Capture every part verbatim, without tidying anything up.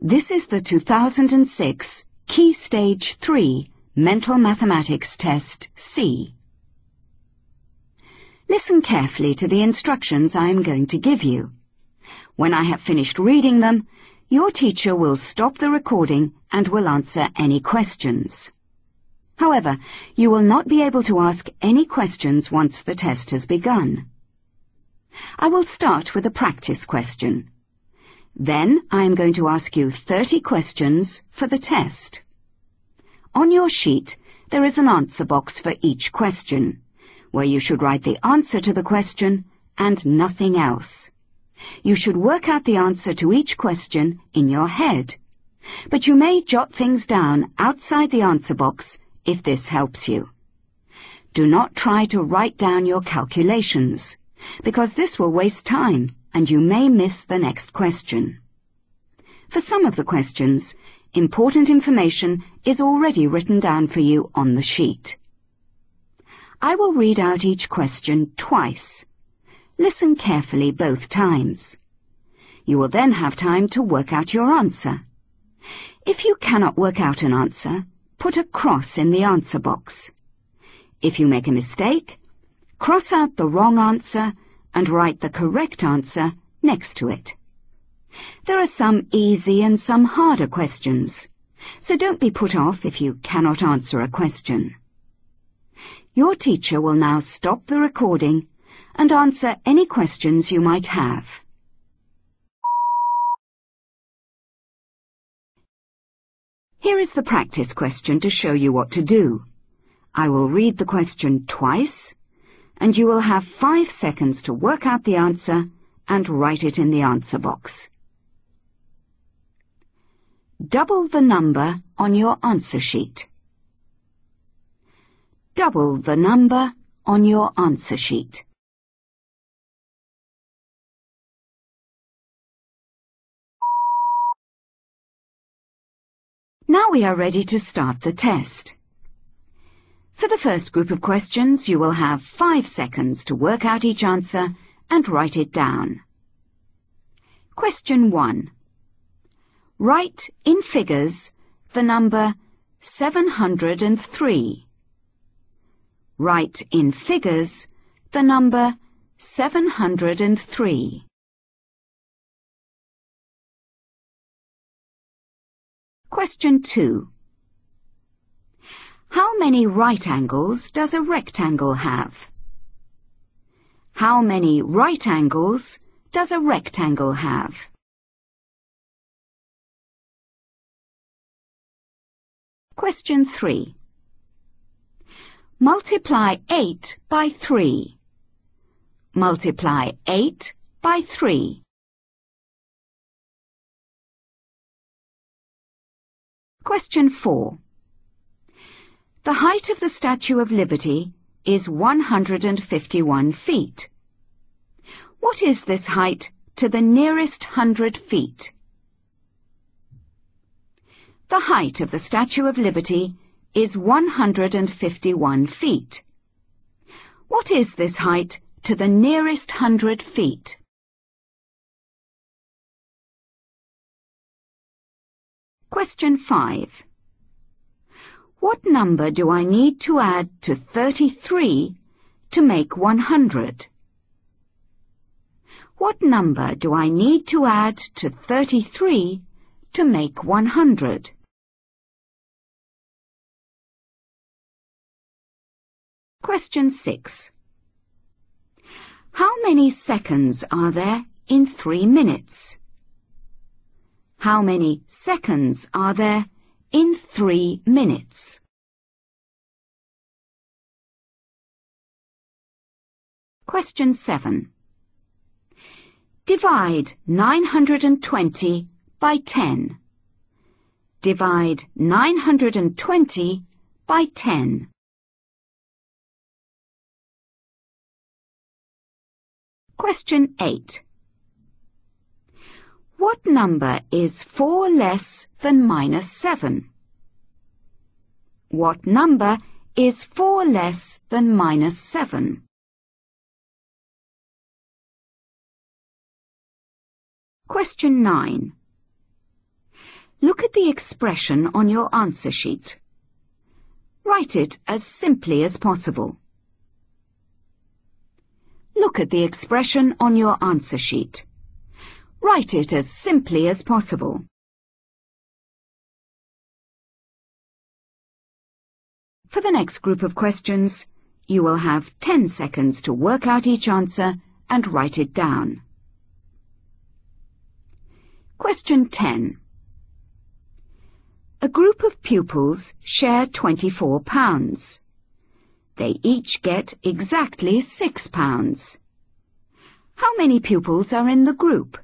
This is the two thousand six Key Stage three Mental Mathematics Test C. Listen carefully to the instructions I am going to give you. When I have finished reading them, your teacher will stop the recording and will answer any questions. However, you will not be able to ask any questions once the test has begun. I will start with a practice question. Then I am going to ask you thirty questions for the test. On your sheet, there is an answer box for each question, where you should write the answer to the question and nothing else. You should work out the answer to each question in your head, but you may jot things down outside the answer box if this helps you. Do not try to write down your calculations, because this will waste time and you may miss the next question. For some of the questions, important information is already written down for you on the sheet. I will read out each question twice. Listen carefully both times. You will then have time to work out your answer. If you cannot work out an answer, put a cross in the answer box. If you make a mistake, cross out the wrong answer and write the correct answer next to it. There are some easy and some harder questions, so don't be put off if you cannot answer a question. Your teacher will now stop the recording and answer any questions you might have. Here is the practice question to show you what to do. I will read the question twice, and you will have five seconds to work out the answer and write it in the answer box. Double the number on your answer sheet. Double the number on your answer sheet. Now we are ready to start the test. For the first group of questions, you will have five seconds to work out each answer and write it down. Question one. Write in figures the number seven hundred three. Write in figures the number seven hundred three. Question two. How many right angles does a rectangle have? How many right angles does a rectangle have? Question three. Multiply eight by three. Multiply eight by three. Question four. The height of the Statue of Liberty is one hundred fifty-one feet. What is this height to the nearest hundred feet? The height of the Statue of Liberty is one hundred fifty-one feet. What is this height to the nearest hundred feet? Question five. What number do I need to add to thirty-three to make one hundred? What number do I need to add to thirty-three to make one hundred? Question six. How many seconds are there in three minutes? How many seconds are there in three minutes? Question seven. Divide nine hundred twenty by ten. Divide nine hundred twenty by ten. Question eight. What number is four less than minus seven? What number is four less than minus seven? Question nine. Look at the expression on your answer sheet. Write it as simply as possible. Look at the expression on your answer sheet. Write it as simply as possible. For the next group of questions, you will have ten seconds to work out each answer and write it down. Question ten. A group of pupils share twenty-four pounds. They each get exactly six pounds. How many pupils are in the group?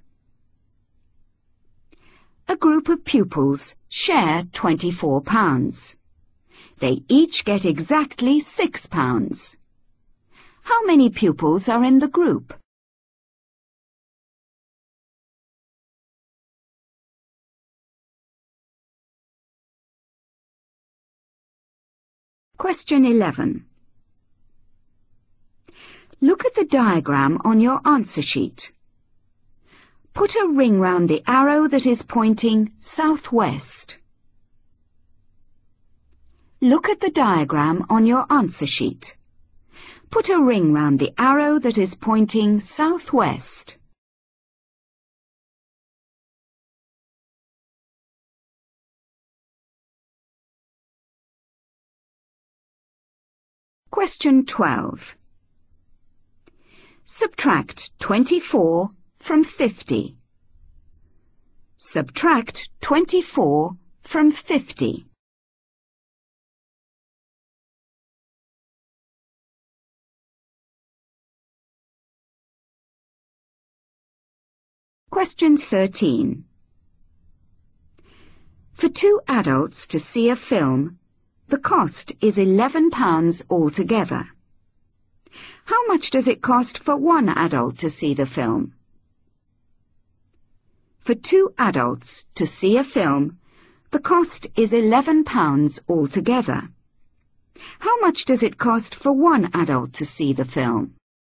A group of pupils share twenty-four pounds. They each get exactly six pounds. How many pupils are in the group? Question eleven. Look at the diagram on your answer sheet. Put a ring round the arrow that is pointing southwest. Look at the diagram on your answer sheet. Put a ring round the arrow that is pointing southwest. Question twelve. Subtract twenty-four from fifty. Subtract twenty-four from fifty. Question thirteen. For two adults to see a film, the cost is eleven pounds altogether. How much does it cost for one adult to see the film? For two adults to see a film, the cost is eleven pounds altogether. How much does it cost for one adult to see the film?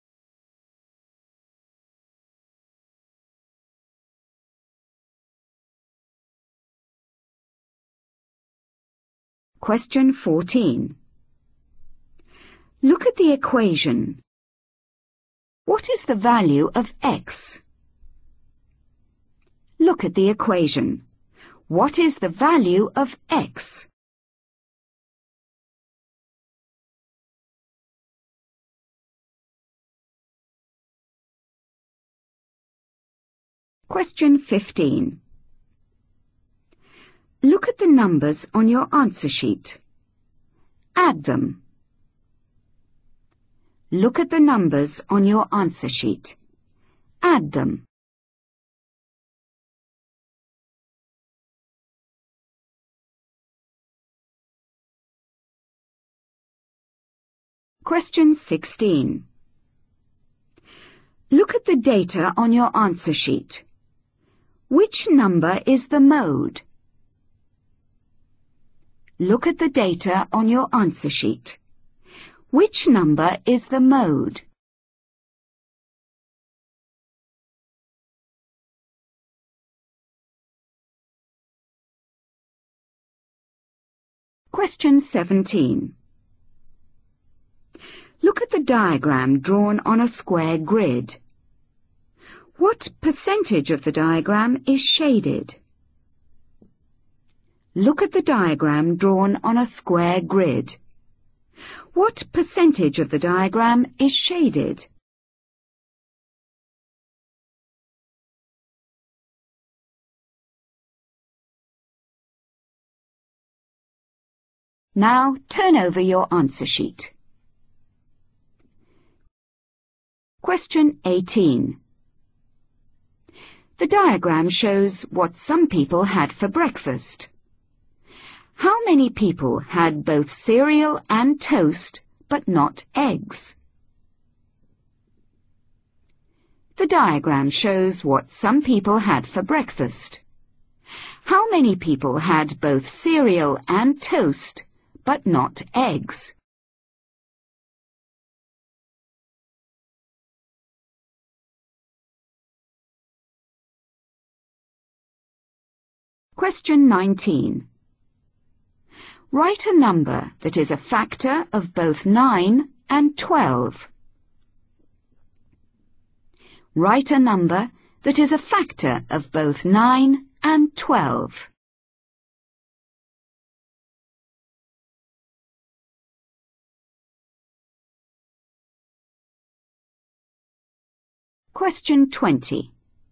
Question fourteen. Look at the equation. What is the value of x? Look at the equation. What is the value of x? Question fifteen. Look at the numbers on your answer sheet. Add them. Look at the numbers on your answer sheet. Add them. Question sixteen. Look at the data on your answer sheet. Which number is the mode? Look at the data on your answer sheet. Which number is the mode? Question seventeen. Look at the diagram drawn on a square grid. What percentage of the diagram is shaded? Look at the diagram drawn on a square grid. What percentage of the diagram is shaded? Now turn over your answer sheet. Question eighteen. The diagram shows what some people had for breakfast. How many people had both cereal and toast, but not eggs? The diagram shows what some people had for breakfast. How many people had both cereal and toast, but not eggs? Question nineteen. Write a number that is a factor of both nine and twelve. Write a number that is a factor of both nine and twelve. Question twenty.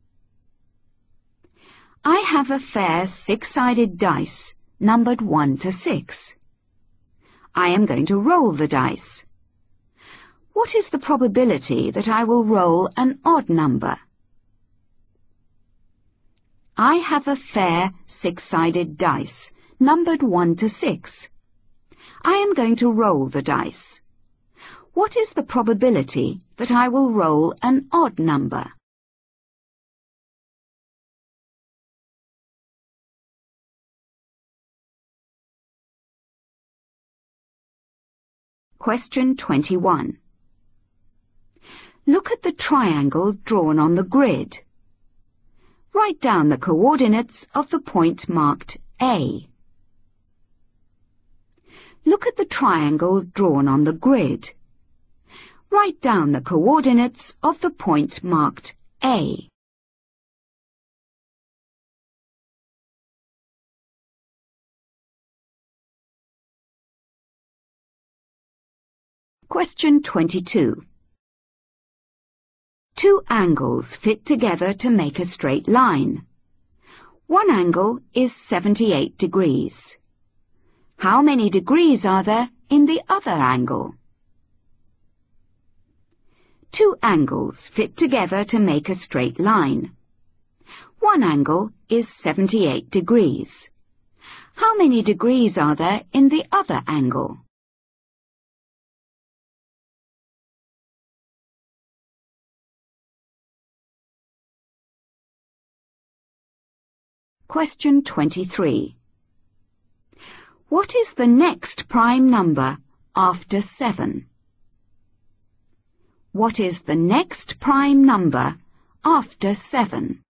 I have a fair six-sided dice numbered one to six. I am going to roll the dice. What is the probability that I will roll an odd number? I have a fair six-sided dice numbered one to six. I am going to roll the dice. What is the probability that I will roll an odd number? Question twenty-one. Look at the triangle drawn on the grid. Write down the coordinates of the point marked A. Look at the triangle drawn on the grid. Write down the coordinates of the point marked A. Question twenty-two. Two angles fit together to make a straight line. One angle is seventy-eight degrees. How many degrees are there in the other angle? Two angles fit together to make a straight line. One angle is seventy-eight degrees. How many degrees are there in the other angle? Question twenty-three. What is the next prime number after seven? What is the next prime number after seven?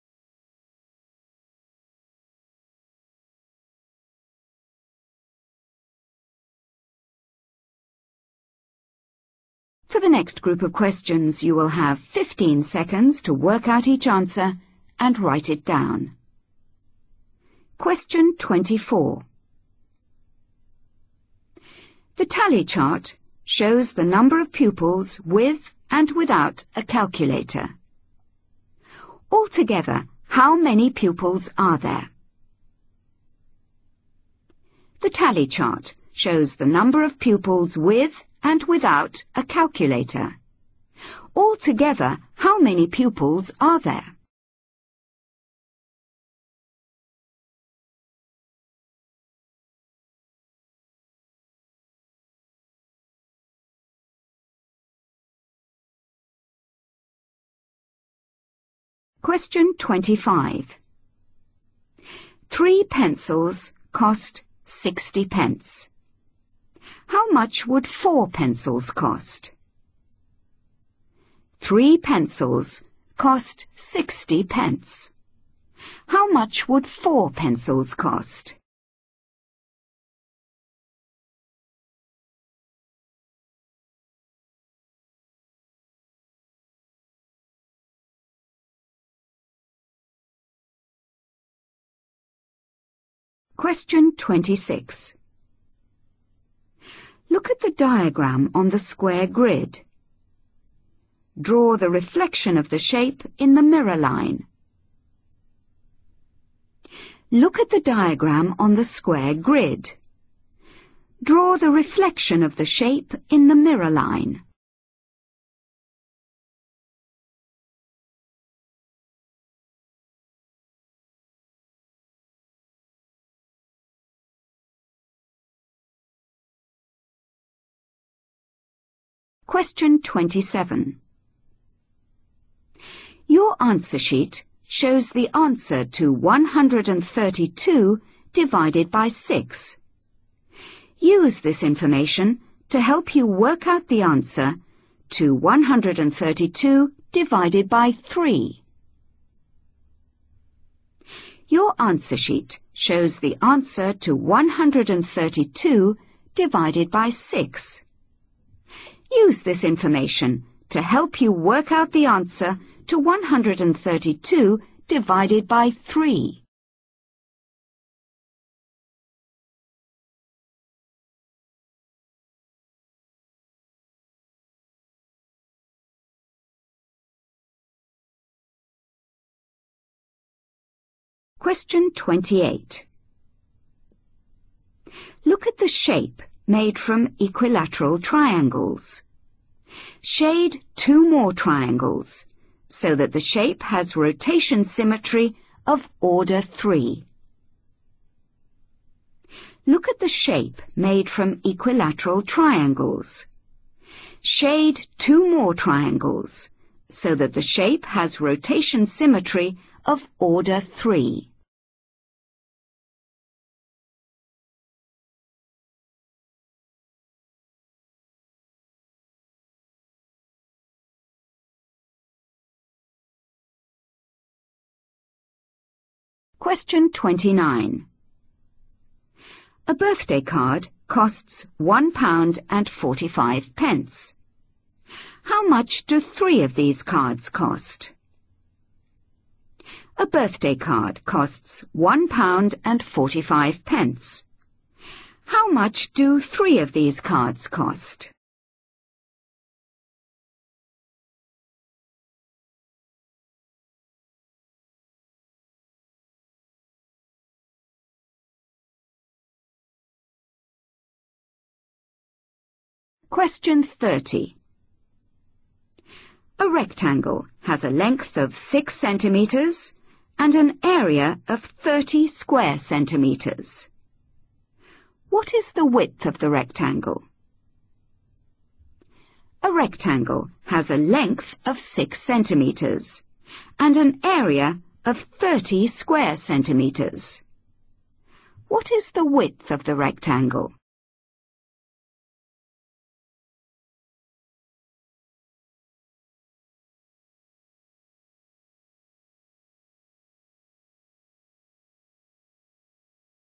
For the next group of questions, you will have fifteen seconds to work out each answer and write it down. Question twenty-four. The tally chart shows the number of pupils with and without a calculator. Altogether, how many pupils are there? The tally chart shows the number of pupils with and without a calculator. Altogether, how many pupils are there? Question twenty-five. Three pencils cost sixty pence. How much would four pencils cost? Three pencils cost sixty pence. How much would four pencils cost? Question twenty-six. Look at the diagram on the square grid. Draw the reflection of the shape in the mirror line. Look at the diagram on the square grid. Draw the reflection of the shape in the mirror line. Question twenty-seven. Your answer sheet shows the answer to one hundred thirty-two divided by six. Use this information to help you work out the answer to one hundred thirty-two divided by three. Your answer sheet shows the answer to one hundred thirty-two divided by six. Use this information to help you work out the answer to one hundred thirty-two divided by three. Question twenty-eight. Look at the shape made from equilateral triangles. Shade two more triangles so that the shape has rotation symmetry of order three. Look at the shape made from equilateral triangles. Shade two more triangles so that the shape has rotation symmetry of order three. Question twenty-nine. A birthday card costs one pound and forty-five pence. How much do three of these cards cost? A birthday card costs one pound and forty-five pence. How much do three of these cards cost? Question thirty. A rectangle has a length of six centimeters and an area of thirty square centimeters. What is the width of the rectangle? A rectangle has a length of six centimeters and an area of thirty square centimeters. What is the width of the rectangle?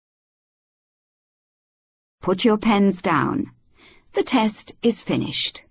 Put your pens down. The test is finished.